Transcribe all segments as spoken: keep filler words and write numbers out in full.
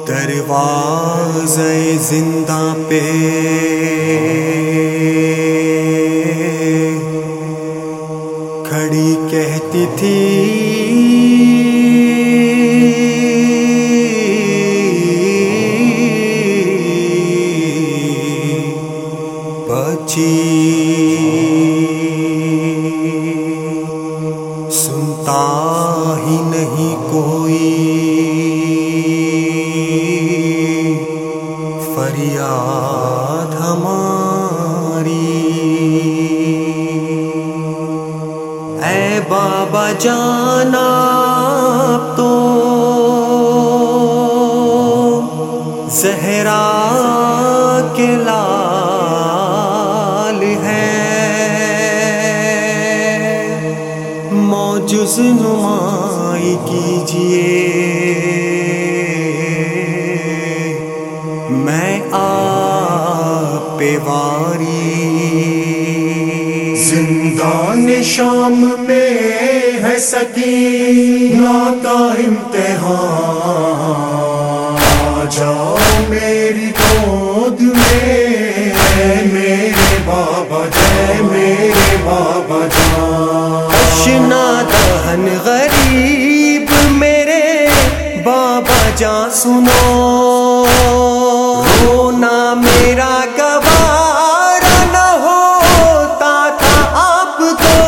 دروازے زندہ پہ کھڑی کہتی تھی بچی سنتا ہی نہیں کوئی فریاد ہماری، اے بابا جانا اب تو زہرا کے لال ہے، معجز نمائی کیجئے میں آپ پہ واری۔ زندان شام میں ہے سکینہ کا امتحان، آ جاؤ میری گود میں اے میرے بابا جے میرے بابا جان۔ اشنا دہن غریب میرے بابا جان سنو، رونا میرا گوارا نہ ہوتا تھا آپ کو،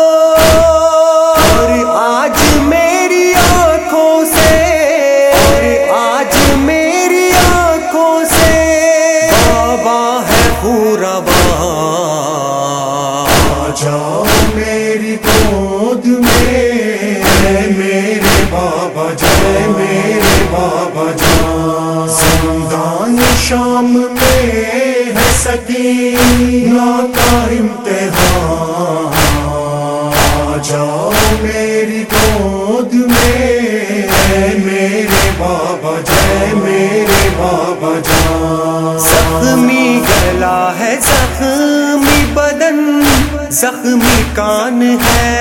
اور آج میری آنکھوں سے اور آج میری آنکھوں سے بابا ہے خونرواں۔ آ جاؤ میری گود میں اے میرے بابا جے میرے بابا جان۔ زندان شام میں ہے سکینہ کا امتحان، آ جاؤ میری گود میں اے میرے بابا جے میرے بابا جان۔ زخمی گلا ہے زخمی بدن زخمی کان ہے،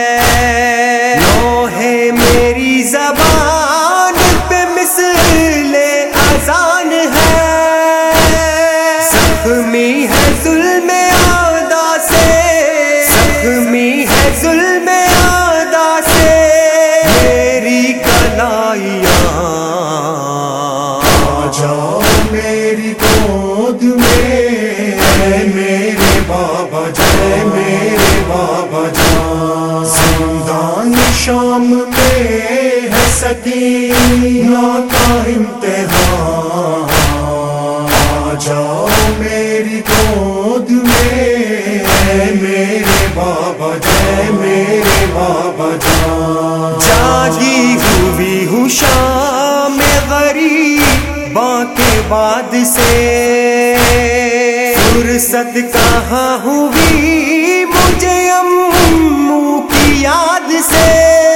لوح میری زبان پہ مثل اذان ہے، زخمی ہے ظلم اعدا سے زخمی ہے ظلم اعدا سے میری کلائیاں۔ آ جاؤ میری گود میں اے میرے بابا جے میرے بابا جان۔ زندان شام میں ہے سکینہ کا امتحان، آ جاؤ میری گود میں اے میرے بابا جے میرے بابا جان۔ جاگی ہوئی ہوں شام غریباں کے بعد سے، فرصت کہاں ہوئی مجھے امّو کی یاد سے،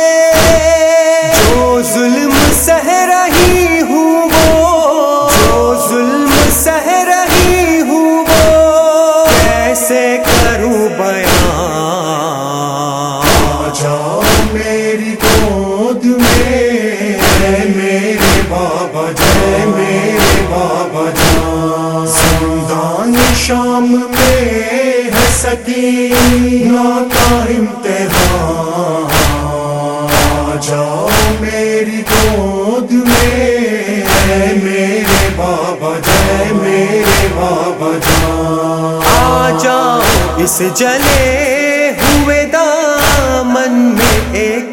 جو ظلم سہ رہی ہوں وہ جو ظلم سہ رہی ہوں وہ کیسے کروں بیان۔ آ جاؤ میری گود میں اے میرے بابا جے میرے بابا جان۔ زندان شام میں ہے سکینہ کا امتحان، آ جاؤ میری گود میں اے میرے بابا جے میرے بابا جان۔ آ جاؤ اس جلے ہوئے دامن میں ایک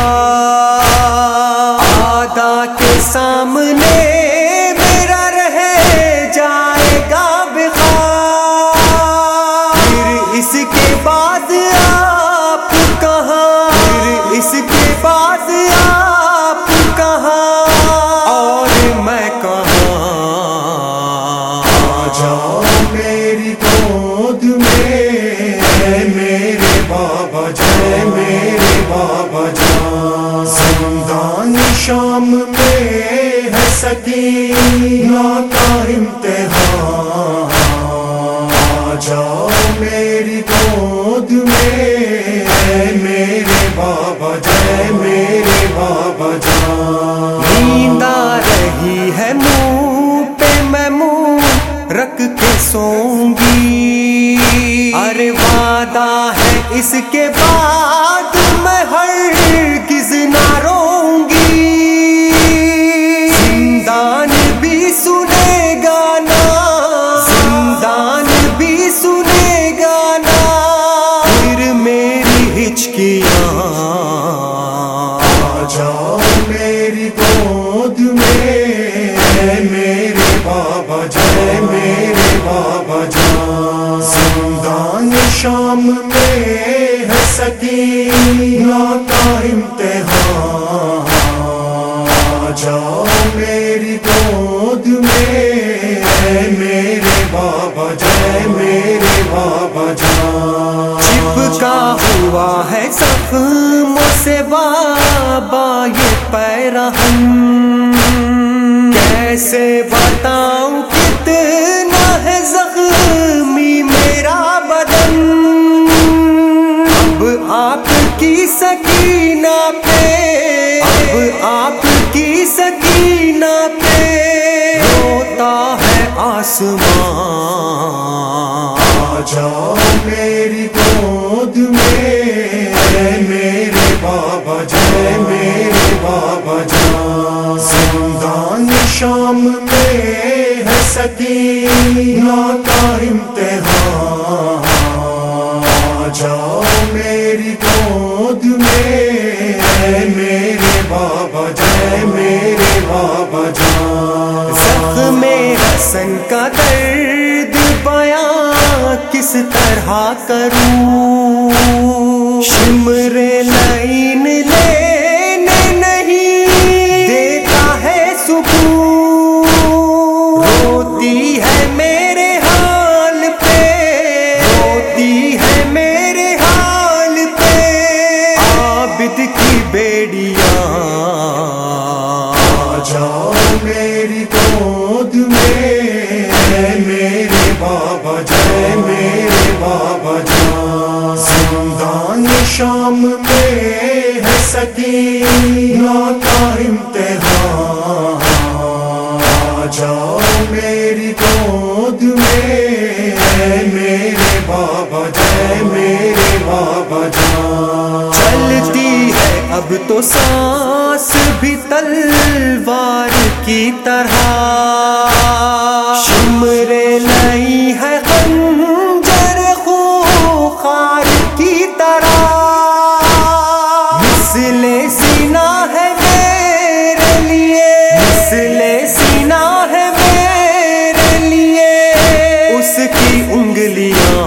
بار، آدا کے سامنے میرا رہ جائے گا بخار، پھر اس کے بعد آپ کہاں پھر اس کے بعد آپ کہاں اور میں کہاں۔ آ جاؤ میری گود میں اے میرے بابا جے میرے بابا جان۔ زندان شام میں ہے سکینہ کا امتحان، آ جاؤ میری گود میں اے میرے بابا جے میرے بابا جان۔ نیند آ رہی ہے ڈھک کے سوں گی، ارے وعدہ ہے اس کے بعد میں ہرگز نہ روں گی، زندان بھی سنے گا نا، زندان بھی سنے گا نا، پھر میری ہچکیاں آ جاؤ میری گود میں، میرے بابا جے میرے بابا جان، زندان شام میں ہے سکینہ کا امتحان، آ جاؤ میری گود میں، میرے بابا جے میرے بابا جان، چپکا ہوا ہے زخموں سے بابا یہ پیرہن، کیسے بتاؤں کتنا ہے زخمی میرا بدن، اب آپ کی سکینہ پہ، اب آپ کی سکینہ پہ روتا ہے آسمان، آ جاؤ میری گود میں، میرے بابا جے میرے بابا جان، زندان شام میں ہے سکینہ کا امتحان، آ جاؤ میری گود میں، میرے بابا جے میرے بابا جان، زخم حسن کا درد بیاں کس طرح کروں، شمر لعین لینے نہیں دیتا ہے سکون، روتی ہے میرے حال پہ، روتی ہے میرے حال پہ عابد کی بیڑیاں، آ جاؤ میری گود میں، میرے بابا جے میرے بابا جان، زندان شام میں ہے سکینہ کا امتحان، آ جاؤ میری گود میں، میرے بابا جے میرے بابا جان، چلتی ہے اب تو سانس بھی تلوار کی طرح، شمر لئی ہے خنجر خونخوار کی طرح، مثل سینہ ہے میرے لیے، مثل سینہ ہے میرے لیے اس کی انگلیاں،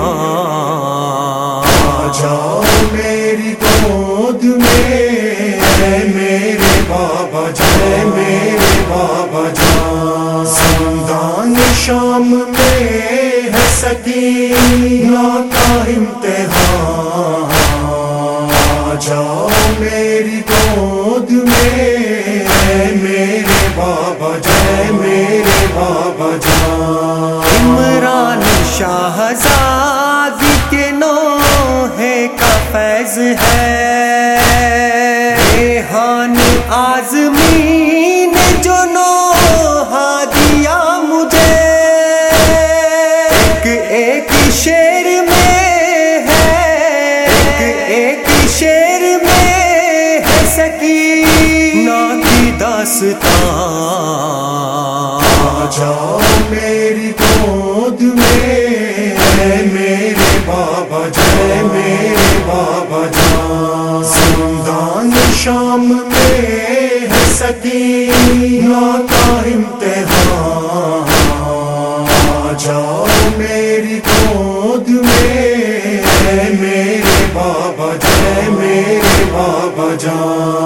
آ جاؤ میری گود میں، میرے بابا جے میرے بابا جان، زندان شام میں ہے سکینہ کا امتحان، آ جاؤ میری گود میں، میرے بابا جے میرے بابا جان، عمران شاہزاد کے نوحے کا فیض ہے، ریحان آزمین نے جو نوحہ دیا مجھے، ایک ایک شعر میں ہے، ایک ایک شعر میں ہے سکینہ کی داستان، آ جاؤ میری گود میں، میرے بابا جے میرے بابا جان، زندان شام میں ہے سکینہ کا امتحان، آ جاؤ میری گود میں، میرے بابا جے میرے بابا جان۔